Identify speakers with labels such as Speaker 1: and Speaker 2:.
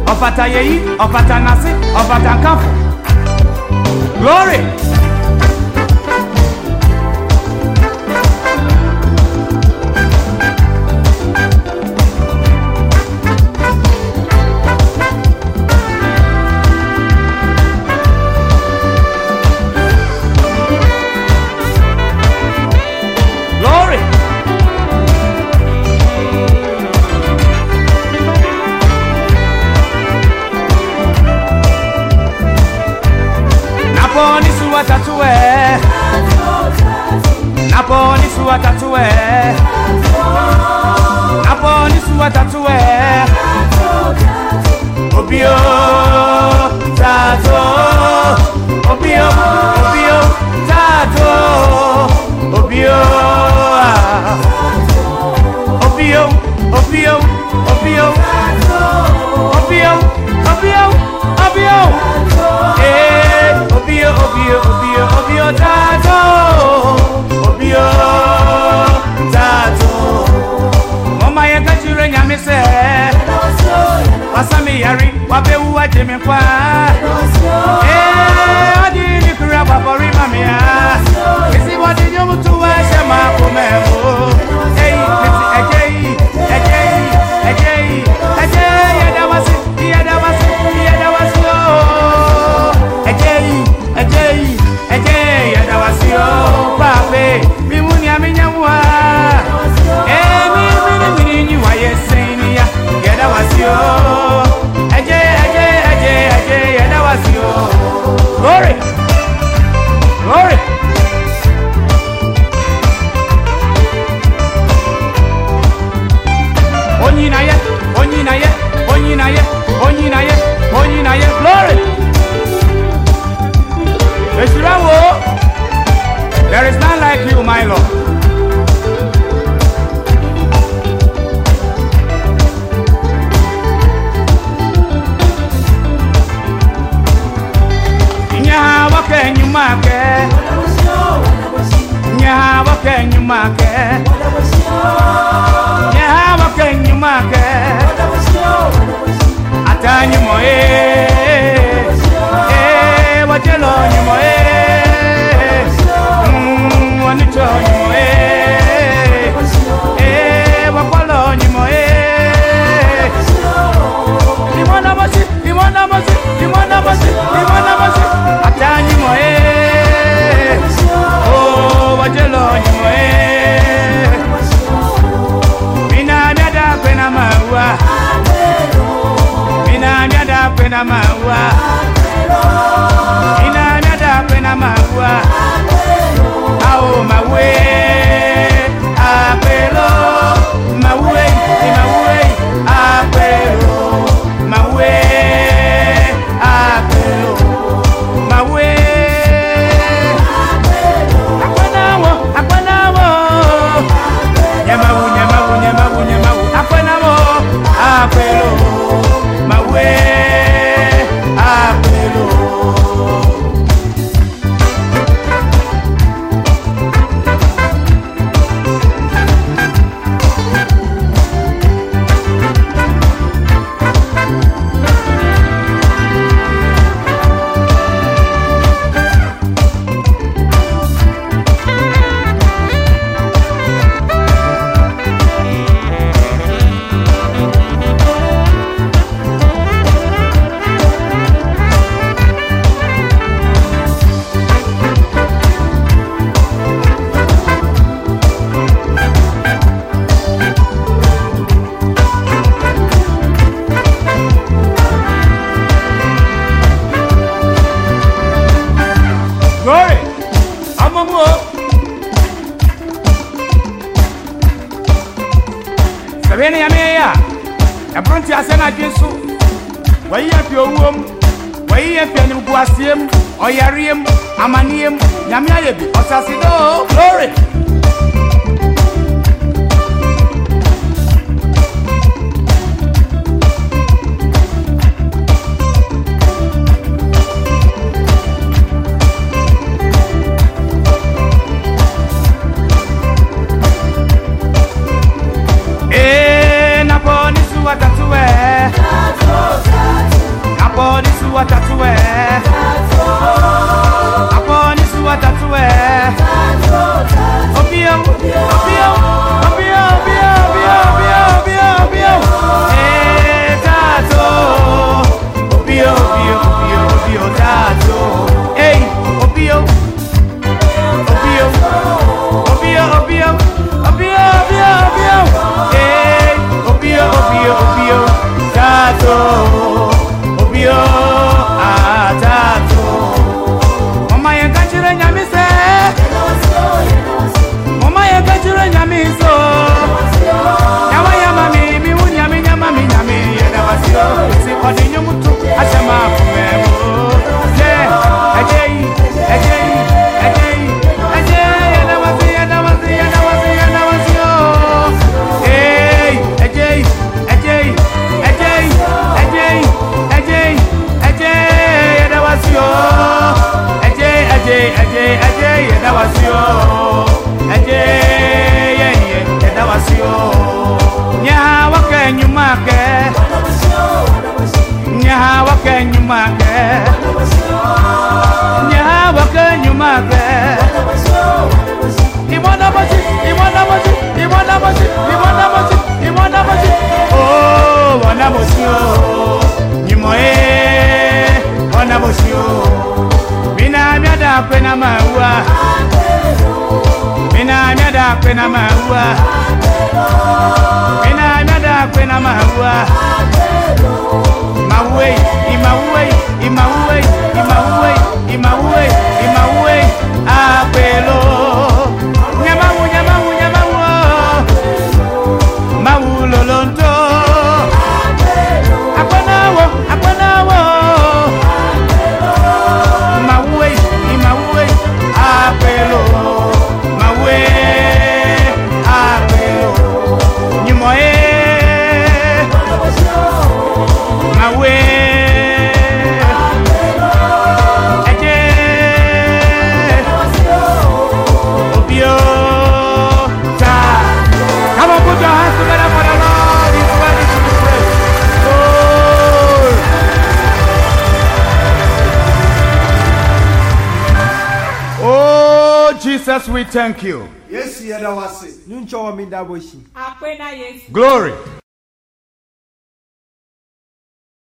Speaker 1: Ofata yeyi, ofata nasi, ofata kafu. Glory. Naponi suwa tatue, Naponi suwa tatue, Naponi suwa tatue, Obio tato, Obio, Obio tato, Obio, Obio, Obio, Obio, Obio, Obio, Obio, Obio, Obio, Obio, Obio, tato, Obio, tato. Mama ya kachire nyame se, wasami yari, wabe uwa jeme kwa. Adi ni kura babori mamia, kisi wadi nyomu tuwa shema kumemo. Ejei, yadawasi, yadawasi, yadawasi, Ejei, yadawasio, pape, mimuni aminyamwa. Mini wa yesenia, yadawasio. Ejei, yadawasio. Glory, glory. Onyinaye, glory. There is none like you, my Lord. Nyawa can you market? Nyawa can you market? Nyawa can you market? Atani moe, what you know you moe. Sabene ya meya, ya pronti asena jinsu. Wayi ya fi owuom, wayi ya fi animguasiem, oyariem, amaniem, nyame ayebi, osasido, glory. Naponi suwa tatue, Edawasio, Eje, Edawasio, Nya, what can you market? Nya, what can you market? Nya, what can you market? Oh, Wanabosio, Nimoe, Wanabosio, Mina Miada Penamaua, Mina Miada Penamaua, Mina Miada Penamaua, Mawe, Imawe, Imawe, Imawe, Imawe, Imawe, Apelo. Jesus, we thank you.
Speaker 2: Yes,
Speaker 1: Glory.